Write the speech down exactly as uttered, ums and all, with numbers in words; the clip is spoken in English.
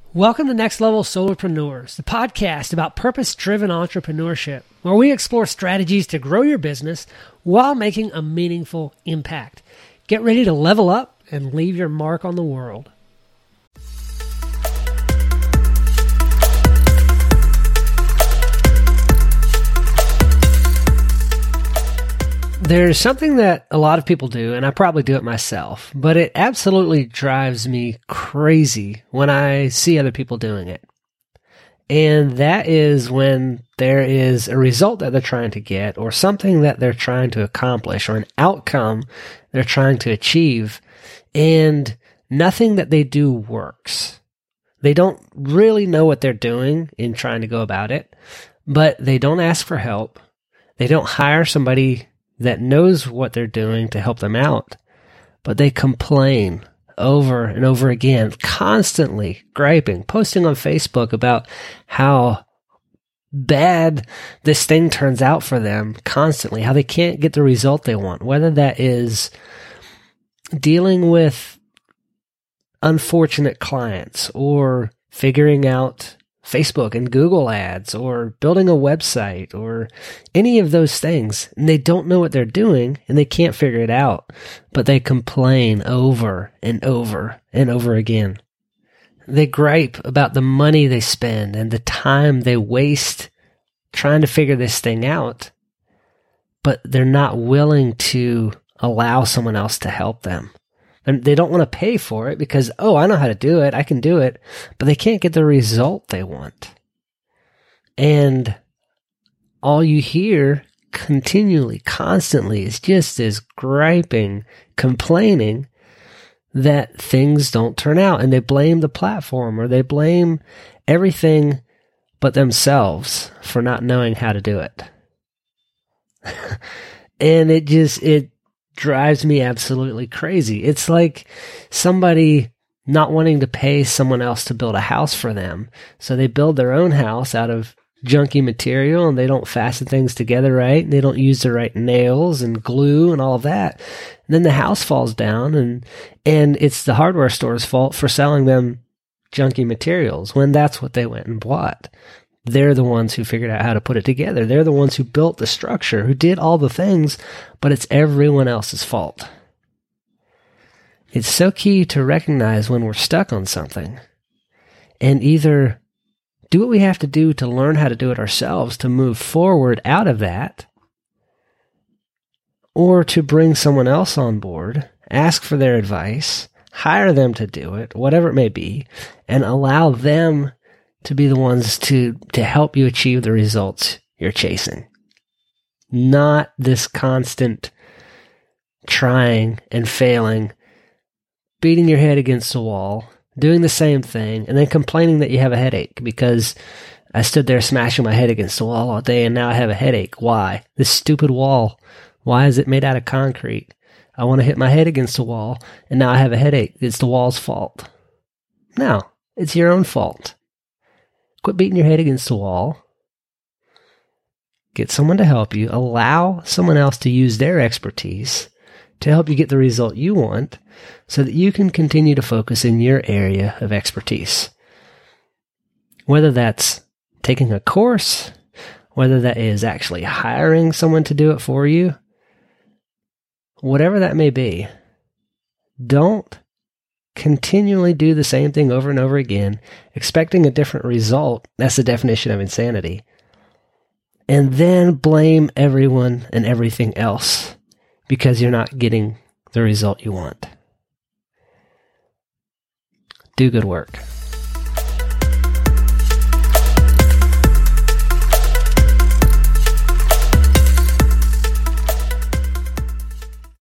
Welcome to Next Level Solarpreneurs, the podcast about purpose-driven entrepreneurship, where we explore strategies to grow your business while making a meaningful impact. Get ready to level up and leave your mark on the world. There's something that a lot of people do, and I probably do it myself, but it absolutely drives me crazy when I see other people doing it. And that is when there is a result that they're trying to get, or something that they're trying to accomplish, or an outcome they're trying to achieve, and nothing that they do works. They don't really know what they're doing in trying to go about it, but they don't ask for help. They don't hire somebody that knows what they're doing to help them out, but they complain over and over again, constantly griping, posting on Facebook about how bad this thing turns out for them constantly, how they can't get the result they want, whether that is dealing with unfortunate clients or figuring out Facebook and Google ads or building a website or any of those things. And they don't know what they're doing and they can't figure it out, but they complain over and over and over again. They gripe about the money they spend and the time they waste trying to figure this thing out, but they're not willing to allow someone else to help them. And they don't want to pay for it because, oh, I know how to do it. I can do it. But they can't get the result they want. And all you hear continually, constantly is just this griping, complaining that things don't turn out. And they blame the platform or they blame everything but themselves for not knowing how to do it. And it just, it, drives me absolutely crazy. It's like somebody not wanting to pay someone else to build a house for them. So they build their own house out of junky material and they don't fasten things together right. And they don't use the right nails and glue and all of that. And then the house falls down and, and it's the hardware store's fault for selling them junky materials when that's what they went and bought. They're the ones who figured out how to put it together. They're the ones who built the structure, who did all the things, but it's everyone else's fault. It's so key to recognize when we're stuck on something and either do what we have to do to learn how to do it ourselves to move forward out of that, or to bring someone else on board, ask for their advice, hire them to do it, whatever it may be, and allow them to be the ones to, to help you achieve the results you're chasing. Not this constant trying and failing, beating your head against the wall, doing the same thing, and then complaining that you have a headache because I stood there smashing my head against the wall all day and now I have a headache. Why? This stupid wall. Why is it made out of concrete? I want to hit my head against the wall and now I have a headache. It's the wall's fault. No, it's your own fault. Quit beating your head against the wall. Get someone to help you. Allow someone else to use their expertise to help you get the result you want so that you can continue to focus in your area of expertise. Whether that's taking a course, whether that is actually hiring someone to do it for you, whatever that may be, don't continually do the same thing over and over again, expecting a different result. That's the definition of insanity. And then blame everyone and everything else because you're not getting the result you want. Do good work.